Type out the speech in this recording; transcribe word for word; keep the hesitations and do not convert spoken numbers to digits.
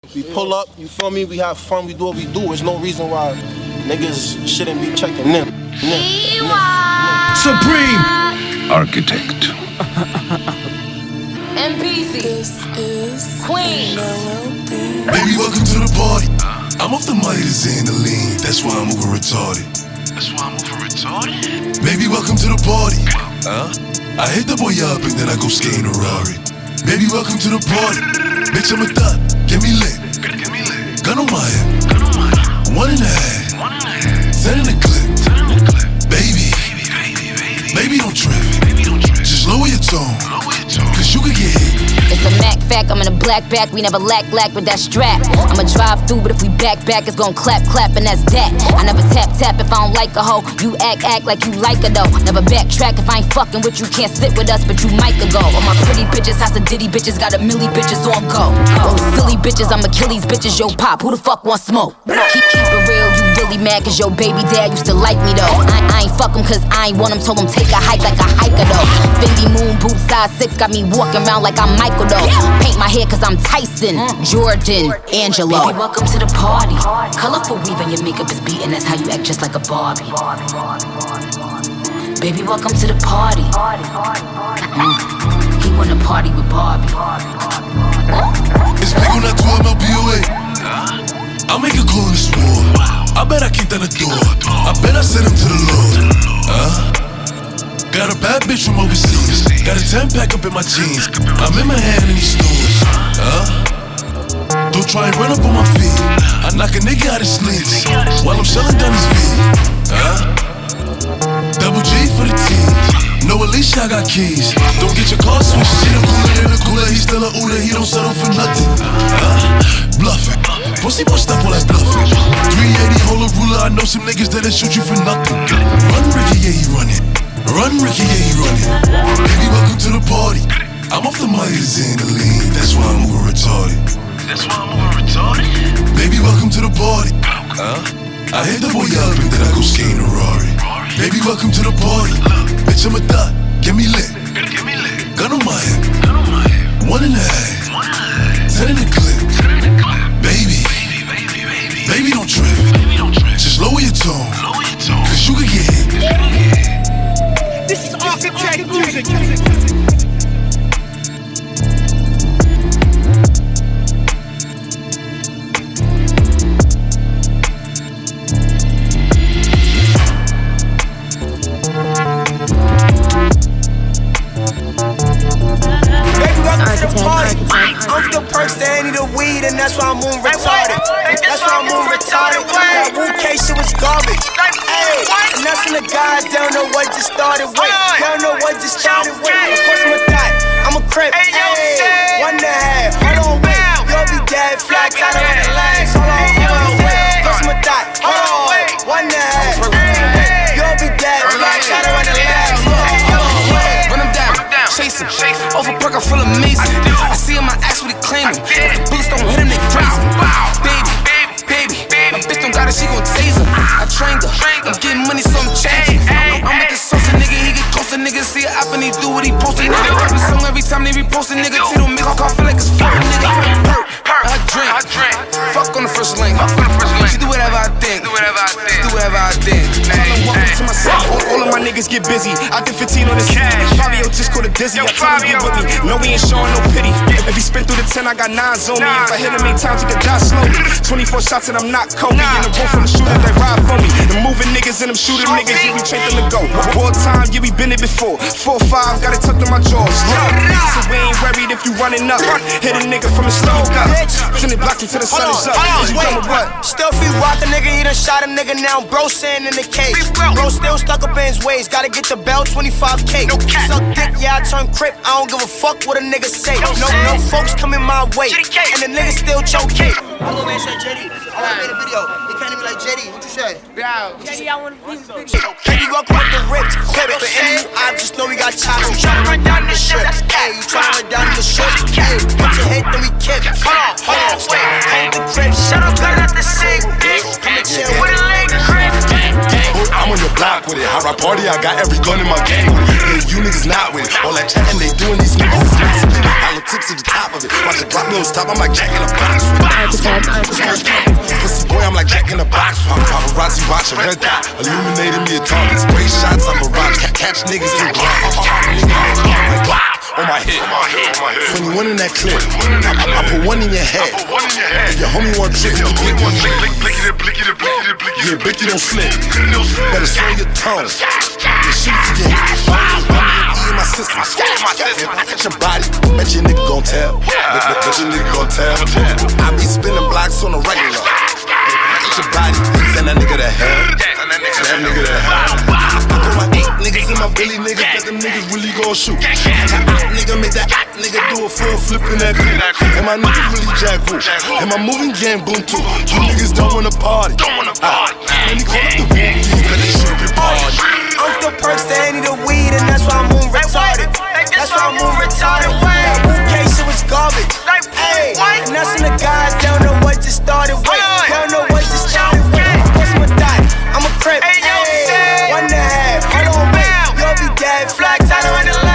We pull up, you feel me? We have fun, we do what we do. There's no reason why niggas shouldn't be checking in. Supreme Architect. M P C. This is Queens. Baby, welcome to the party. I'm off the money to Xandaline. That's why I'm moving retarded. That's why I'm moving retarded. Baby, welcome to the party. Huh? I hit the boy up and then I go skating a Rari. Baby, welcome to the party. Bitch, I'm a thot. Get me lit. Get me lit. Gun on my head. Gun on my head. One and a half. One and a half. Ten in the clip. Ten in the clip. Baby. Baby, baby, baby. Baby, don't trip. Baby, don't trip. Just lower your tone. Lower your tone. Cause you could get hit. It's a Mac fact, I'm in a black back, we never lack lack with that strap. I'ma drive through, but if we back back, it's gon' clap clap, and that's that. I never tap tap if I don't like a hoe. You act act like you like her though. Never backtrack if I ain't fucking with you, can't sit with us, but you might go. All my pretty bitches, house of Diddy bitches, got a milli bitches on go. Those silly bitches, I'm Achilles bitches, yo pop, who the fuck want smoke? Keep keep it real, you really mad cause your baby dad used to like me though. I, I ain't fuck him cause I ain't want him, told him take a hike like a hiker though. Fendi moon boots size six, got me walking around like I'm Michael though. Paint my hair cause I'm Tyson, Jordan, Angelo. Baby, welcome to the party. Colorful weave and your makeup is beating, that's how you act just like a Barbie. Baby, welcome to the party. Mm. He wanna party with Barbie. It's big on that two M L B O A. I'll make a call in this war. I bet I kick down the door. I bet I send him to the Lord. Huh? Got a bad bitch from overseas. Got a ten pack up in my jeans. I'm in my hand in these stores. Huh? Don't try and run up on my feet. I knock a nigga out his sneaks while I'm shelling down his feet. Huh? Double G for the team. No, Alicia, I got keys. Don't get your car switched. She the cooler than the cooler. He still a ooler. He don't settle for nothing. Huh? Bluffing. Pussy boy stuff all that bluffing. three eighty, hold a ruler. I know some niggas that'll shoot you for nothing. Run, Ricky, yeah, he running. Run, Ricky, yeah, he running. Baby, welcome to the party. I'm off the money to Xandaline. That's why I'm moving retarded. That's why I'm moving retarded. Baby, welcome to the party. Huh? I hit the boy up and then I go skating a Rari. Baby, welcome to the party. Bitch, I'm a thot. Get me lit. Get me lit. Gun on my head. Gun on my head. One and a half. One and a half. Ten in the clip. Ten in the clip. Baby. Baby, baby, baby. Baby, don't trip. Baby, don't trip. Just lower your tone. Lower your tone. Cause you could get hit. Cause you can get hit. This is Architect Music. I'm still perks, they ain't need a weed, and that's why I'm moving retarded. That's why I'm moving retarded. That Wu K shit was garbage. Ayy, and that's when the guys don't know what just started with. They don't know what just started with. Of course I'm a thot, I'm a crip. Ayy, one and a half. Hold on, wait. You'll be dead, fly tied around the legs. Hold on, hold on, wait. Of course I'm a thot. Hold on, one and a half. You'll be dead, fly tied around the legs. Hold on, hold on, wait. Run him down, chase him. Over perk, I feel amazing. I see him, I ask what he claiming. But the bullets don't hit him, they crazy. Baby, baby, my bitch don't got it, she gon' tase him. I trained her, I'm getting money, so I'm changing. I'm, I'm with the sauce, nigga, he get closer, nigga. See it up and he do what he posted. Nigga, rap a song every time they repost a nigga. Tito make a call, feel like it's fuck, nigga. I drink, fuck on the first link. She do whatever I think, do whatever I think, do whatever I think. To myself, all, all of my niggas get busy. I did fifteen on this cash. Fabio just called a dizzy. I told him get with me. No, we ain't showing no pity. If he spin through the ten, I got nines on me. If I hit him eight times, he could die slowly. twenty-four shots and I'm not Kobe. In the room from the shooters that ride for me. The moving niggas and them shooting niggas, yeah, we trained them to go. War time, yeah, we been it before. Four five, got it tucked in my jaws. So we ain't worried if you running up. Hit a nigga from the stove up. Send it block until the sun is up. Is you done with what? Still free walk a nigga, he done shot a nigga now. Bro sitting in the cage. Bro still stuck up in his ways. Gotta get the bell, twenty-five K. No suck dick, yeah, I turn crip. I don't give a fuck what a nigga say. No, no folks coming my way. And the nigga still choke cake. My little man said J D. I wanna make a video. They can't even like J D. What you say? Yeah. J D, I wanna be J D welcome with the rips. But in you, I just know we got chops. You tryna run down the strip. Hey, you tryna run down the strip. Hey, put your head, then we kick. Hold on, hold on, wait. Hold the grip. Shut up, girl, not the same bitch. Come and chill with a leg grip. I'm on the block with it. High rock party, I got every gun in my gang with it. Yeah, you niggas not with it. All that chatting they doing, these niggas is not spinning. I look tips to the top of it. Watch the clock little stop, I'm like Jack in a box with it. Pussy boy, I'm like Jack in a box. Paparazzi watching red dot, illuminating me a target. Spray shots, I'm a rock. Catch niggas in block. On my head, twenty-one in that clip. I, I, I put one in your head. If your homie want tricks, you blick one. Yeah, blicky don't slip. Better slow your tongue. Your shit to get hit. I'm in my system. Bet your body, bet your nigga gon' tell. Bet, bet, bet your nigga gon' tell. I be spinning blocks on the regular. Bet your body, send that nigga to hell. Send that nigga to hell. I put my eight niggas in my Billy niggas, bet them niggas really gon' shoot. That nigga make that nigga do a full flip in that beat. And my nigga really jack root. And my moving game boom too. You niggas don't wanna party. Ah, and he call up the boom, you bet they should be party. I'm the perks, they ain't need the weed, and that's why I move retarded. That's why I move retarded. That bouquet shit was garbage. Ayy, and that's when the guys don't know what just started with. Don't know what just started with. What's my dot? I'm a crip. Ayy, one and a half. Hold on, wait. You'll be dead. Flag tied around the line.